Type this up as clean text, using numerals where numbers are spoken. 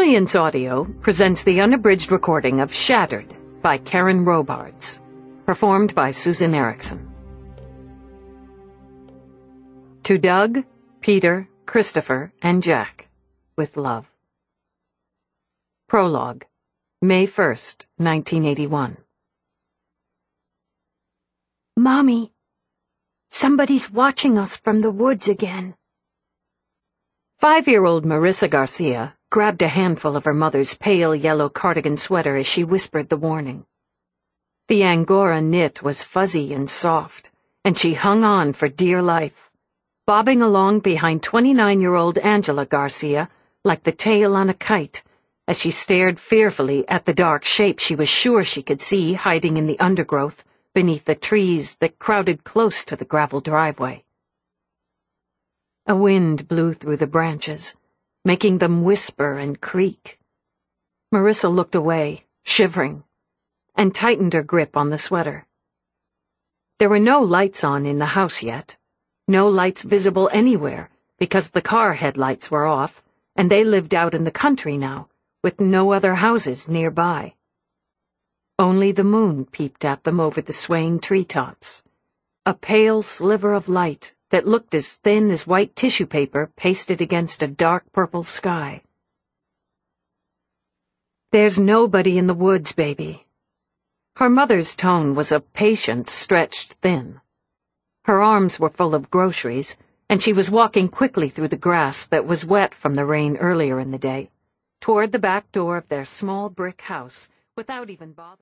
Brilliance Audio presents the unabridged recording of Shattered by Karen Robards, performed by Susan Erickson. To Doug, Peter, Christopher, and Jack, with love. Prologue, May 1st, 1981. Mommy, somebody's watching us from the woods again. 5-year-old Marissa Garcia grabbed a handful of her mother's pale yellow cardigan sweater as she whispered the warning. The Angora knit was fuzzy and soft, and she hung on for dear life, bobbing along behind 29-year-old Angela Garcia like the tail on a kite as she stared fearfully at the dark shape she was sure she could see hiding in the undergrowth beneath the trees that crowded close to the gravel driveway. A wind blew through the branches, making them whisper and creak. Marissa looked away, shivering, and tightened her grip on the sweater. There were no lights on in the house yet, no lights visible anywhere because the car headlights were off, and they lived out in the country now, with no other houses nearby. Only the moon peeped at them over the swaying treetops, a pale sliver of light that looked as thin as white tissue paper pasted against a dark purple sky. "There's nobody in the woods, baby." Her mother's tone was of patience stretched thin. Her arms were full of groceries, and she was walking quickly through the grass that was wet from the rain earlier in the day, toward the back door of their small brick house without even bothering.